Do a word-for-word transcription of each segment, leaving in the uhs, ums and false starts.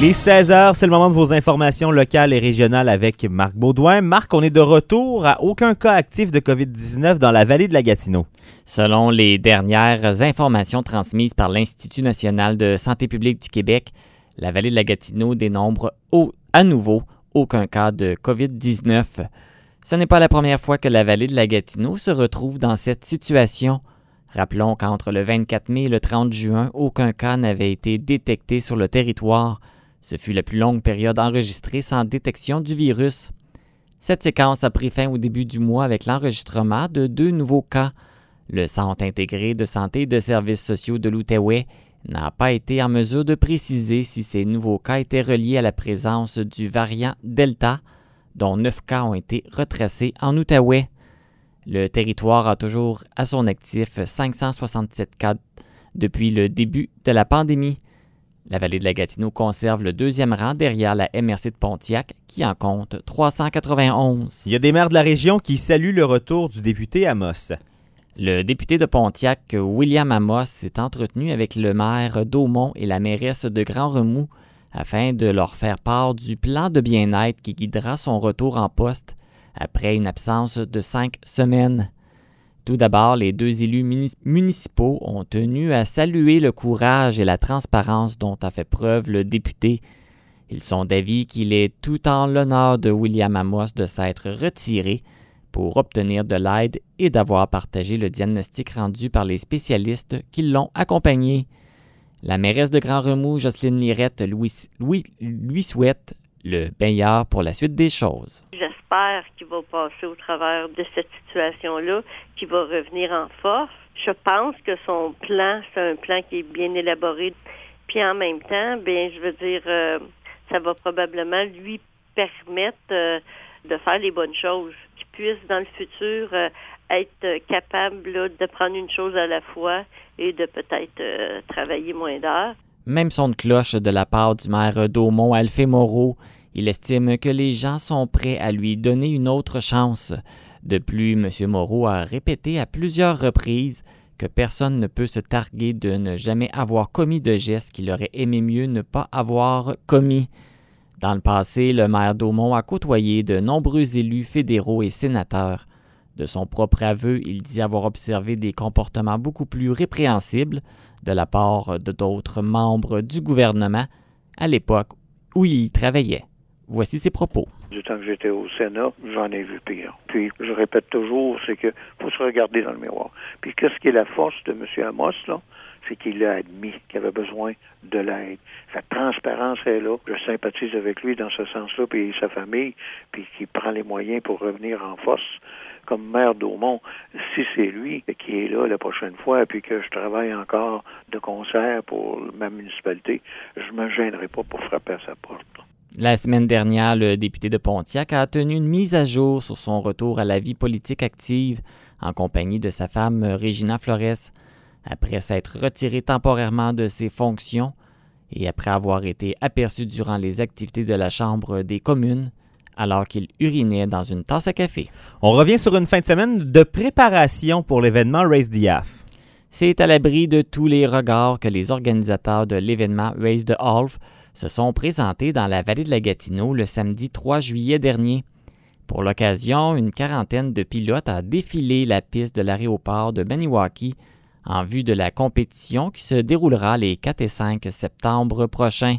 Il est seize heures, c'est le moment de vos informations locales et régionales avec Marc Baudouin. Marc, on est de retour à aucun cas actif de covid dix-neuf dans la vallée de la Gatineau. Selon les dernières informations transmises par l'Institut national de santé publique du Québec, la vallée de la Gatineau dénombre au, à nouveau aucun cas de covid dix-neuf. Ce n'est pas la première fois que la vallée de la Gatineau se retrouve dans cette situation. Rappelons qu'entre le vingt-quatre mai et le trente juin, aucun cas n'avait été détecté sur le territoire. Ce fut la plus longue période enregistrée sans détection du virus. Cette séquence a pris fin au début du mois avec l'enregistrement de deux nouveaux cas. Le Centre intégré de santé et de services sociaux de l'Outaouais n'a pas été en mesure de préciser si ces nouveaux cas étaient reliés à la présence du variant Delta, dont neuf cas ont été retracés en Outaouais. Le territoire a toujours à son actif cinq cent soixante-sept cas depuis le début de la pandémie. La vallée de la Gatineau conserve le deuxième rang derrière la M R C de Pontiac, qui en compte trois cent quatre-vingt-onze. Il y a des maires de la région qui saluent le retour du député Amos. Le député de Pontiac, William Amos, s'est entretenu avec le maire d'Aumont et la mairesse de Grand-Remous afin de leur faire part du plan de bien-être qui guidera son retour en poste après une absence de cinq semaines. Tout d'abord, les deux élus muni- municipaux ont tenu à saluer le courage et la transparence dont a fait preuve le député. Ils sont d'avis qu'il est tout en l'honneur de William Amos de s'être retiré pour obtenir de l'aide et d'avoir partagé le diagnostic rendu par les spécialistes qui l'ont accompagné. La mairesse de Grand-Remous, Jocelyne Lirette, lui, lui, lui souhaite le meilleur pour la suite des choses. J'espère qu'il va passer au travers de cette situation-là, qu'il va revenir en force. Je pense que son plan, c'est un plan qui est bien élaboré. Puis en même temps, bien, je veux dire, euh, ça va probablement lui permettre euh, de faire les bonnes choses, qu'il puisse dans le futur euh, être capable là, de prendre une chose à la fois et de peut-être euh, travailler moins d'heures. Même son de cloche de la part du maire d'Aumont, Alphée Moreau. Il estime que les gens sont prêts à lui donner une autre chance. De plus, M. Moreau a répété à plusieurs reprises que personne ne peut se targuer de ne jamais avoir commis de gestes qu'il aurait aimé mieux ne pas avoir commis. Dans le passé, le maire d'Aumont a côtoyé de nombreux élus fédéraux et sénateurs. De son propre aveu, il dit avoir observé des comportements beaucoup plus répréhensibles de la part de d'autres membres du gouvernement à l'époque où il y travaillait. Voici ses propos. Du temps que j'étais au Sénat, j'en ai vu pire. Puis, je répète toujours, c'est que faut se regarder dans le miroir. Puis, qu'est-ce qui est la force de M. Amos, là? C'est qu'il a admis qu'il avait besoin de l'aide. Sa transparence est là. Je sympathise avec lui dans ce sens-là, puis sa famille, puis qu'il prend les moyens pour revenir en force. Comme maire d'Aumont, si c'est lui qui est là la prochaine fois, puis que je travaille encore de concert pour ma municipalité, je me gênerai pas pour frapper à sa porte. La semaine dernière, le député de Pontiac a tenu une mise à jour sur son retour à la vie politique active en compagnie de sa femme Régina Flores. Après s'être retiré temporairement de ses fonctions et après avoir été aperçu durant les activités de la Chambre des communes, alors qu'il urinait dans une tasse à café. On revient sur une fin de semaine de préparation pour l'événement Raise the Half. C'est à l'abri de tous les regards que les organisateurs de l'événement Raise the Half se sont présentés dans la vallée de la Gatineau le samedi trois juillet dernier. Pour l'occasion, une quarantaine de pilotes a défilé la piste de l'aéroport de Maniwaki en vue de la compétition qui se déroulera les quatre et cinq septembre prochains.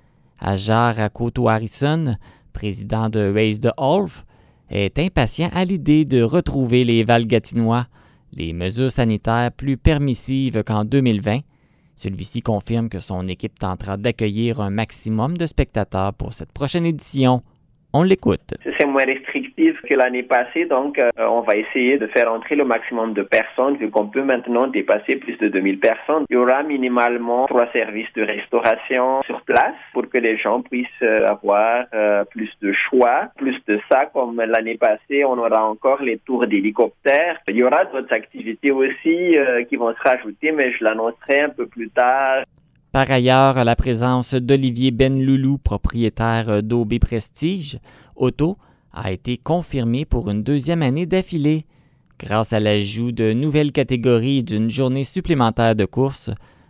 Ajar Akoto-Harrison, président de Raise the Half, est impatient à l'idée de retrouver les Val-Gatinois, les mesures sanitaires plus permissives qu'en deux mille vingt. Celui-ci confirme que son équipe tentera d'accueillir un maximum de spectateurs pour cette prochaine édition. On l'écoute. C'est moins restrictif que l'année passée, donc euh, on va essayer de faire entrer le maximum de personnes, vu qu'on peut maintenant dépasser plus de deux mille personnes. Il y aura minimalement trois services de restauration sur place pour que les gens puissent euh, avoir euh, plus de choix. Plus de ça, comme l'année passée, on aura encore les tours d'hélicoptère. Il y aura d'autres activités aussi euh, qui vont se rajouter, mais je l'annoncerai un peu plus tard. Par ailleurs, la présence d'Olivier Benloulou, propriétaire d'O B Prestige Auto, a été confirmée pour une deuxième année d'affilée. Grâce à l'ajout de nouvelles catégories et d'une journée supplémentaire de course,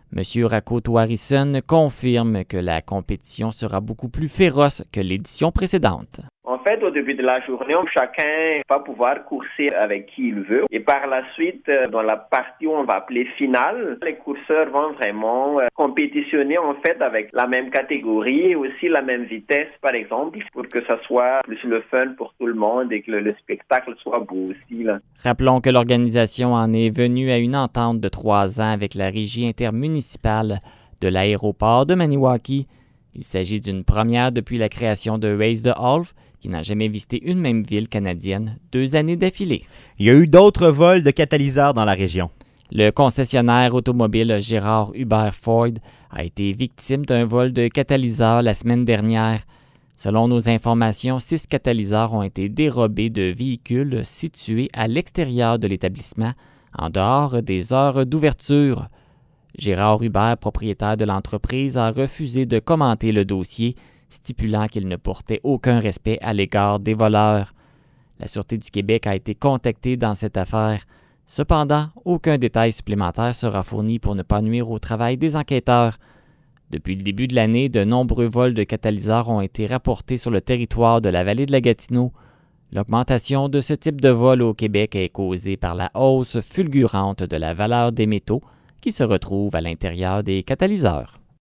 M. Rakoto Harrison confirme que la compétition sera beaucoup plus féroce que l'édition précédente. En fait, au début de la journée, chacun va pouvoir courser avec qui il veut. Et par la suite, dans la partie où on va appeler finale, les courseurs vont vraiment compétitionner en fait avec la même catégorie et aussi la même vitesse, par exemple, pour que ça soit plus le fun pour tout le monde et que le, le spectacle soit beau aussi, là. Rappelons que l'organisation en est venue à une entente de trois ans avec la régie intermunicipale de l'aéroport de Maniwaki. Il s'agit d'une première depuis la création de Race the Half, qui n'a jamais visité une même ville canadienne deux années d'affilée. Il y a eu d'autres vols de catalyseurs dans la région. Le concessionnaire automobile Gérard Hubert Ford a été victime d'un vol de catalyseurs la semaine dernière. Selon nos informations, six catalyseurs ont été dérobés de véhicules situés à l'extérieur de l'établissement, en dehors des heures d'ouverture. Gérard Hubert, propriétaire de l'entreprise, a refusé de commenter le dossier, stipulant qu'il ne portait aucun respect à l'égard des voleurs. La Sûreté du Québec a été contactée dans cette affaire. Cependant, aucun détail supplémentaire sera fourni pour ne pas nuire au travail des enquêteurs. Depuis le début de l'année, de nombreux vols de catalyseurs ont été rapportés sur le territoire de la vallée de la Gatineau. L'augmentation de ce type de vol au Québec est causée par la hausse fulgurante de la valeur des métaux qui se retrouvent à l'intérieur des catalyseurs.